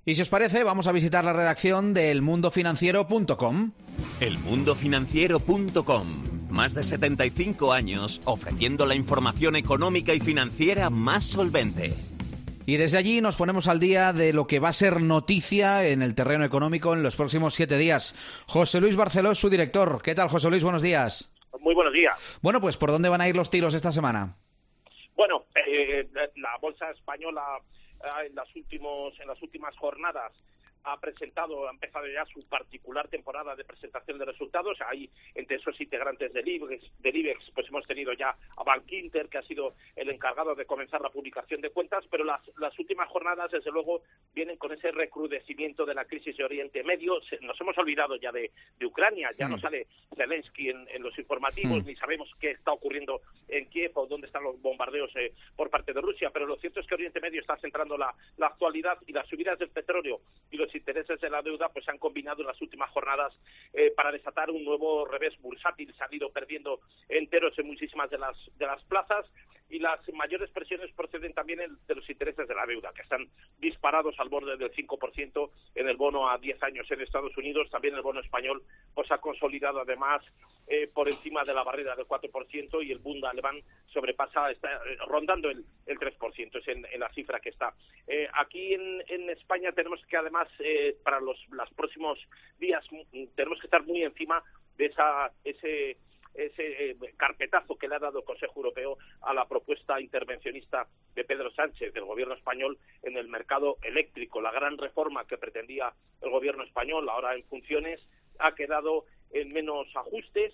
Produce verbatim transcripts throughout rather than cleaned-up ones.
Y si os parece, vamos a visitar la redacción de el mundo financiero punto com. el mundo financiero punto com. Más de setenta y cinco años ofreciendo la información económica y financiera más solvente. Y desde allí nos ponemos al día de lo que va a ser noticia en el terreno económico en los próximos siete días. José Luis Barceló es su director. ¿Qué tal, José Luis? Buenos días. Muy buenos días. Bueno, pues ¿por dónde van a ir los tiros esta semana? Bueno, eh, la bolsa española eh, en, las últimos, en las últimas jornadas ha presentado, ha empezado ya su particular temporada de presentación de resultados. Ahí, entre esos integrantes del IBEX, del IBEX, pues hemos tenido ya a Bankinter, que ha sido el encargado de comenzar la publicación de cuentas, pero las, las últimas jornadas, desde luego, vienen con ese recrudecimiento de la crisis de Oriente Medio. Se, nos hemos olvidado ya de, de Ucrania, ya mm. no sale Zelensky en, en los informativos, mm. ni sabemos qué está ocurriendo en Kiev o dónde están los bombardeos eh, por parte de Rusia, pero lo cierto es que Oriente Medio está centrando la, la actualidad, y las subidas del petróleo y los intereses de la deuda pues se han combinado en las últimas jornadas eh, para desatar un nuevo revés bursátil. Se han ido perdiendo enteros en muchísimas de las de las plazas, y las mayores presiones proceden también de los intereses de la deuda, que están disparados al borde del cinco por ciento en el bono a diez años en Estados Unidos. También el bono español pues ha consolidado además eh, por encima de la barrera del cuatro por ciento, y el Bund alemán sobrepasa, está eh, rondando el, el tres por ciento, es en, en la cifra que está. Eh, aquí en, en España tenemos que además, eh, para los, los próximos días, tenemos que estar muy encima de esa ese ese eh, carpetazo que le ha dado el Consejo Europeo a la propuesta intervencionista de Pedro Sánchez, del gobierno español, en el mercado eléctrico. La gran reforma que pretendía el gobierno español, ahora en funciones, ha quedado en menos ajustes,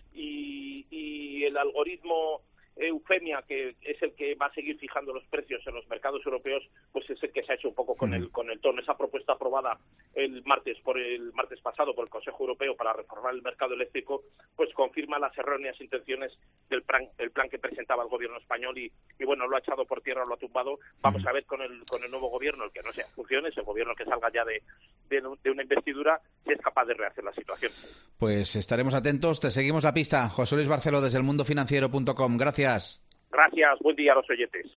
y, y el algoritmo Eufemia, que es el que va a seguir fijando los precios en los mercados europeos, pues es el que se ha hecho un poco con el con el tono. Esa propuesta aprobada el martes por el martes pasado por el Consejo Europeo para reformar el mercado eléctrico, pues confirma las erróneas intenciones del plan, el plan que presentaba el gobierno español, y, y bueno, lo ha echado por tierra, lo ha tumbado. Vamos a ver con el con el nuevo gobierno, el que no sea funciones, el gobierno que salga ya de, de, de una investidura, si es capaz de rehacer la situación. Pues estaremos atentos, te seguimos la pista. José Luis Barceló desde el mundo financiero punto com. Gracias. Gracias, buen día a los oyentes.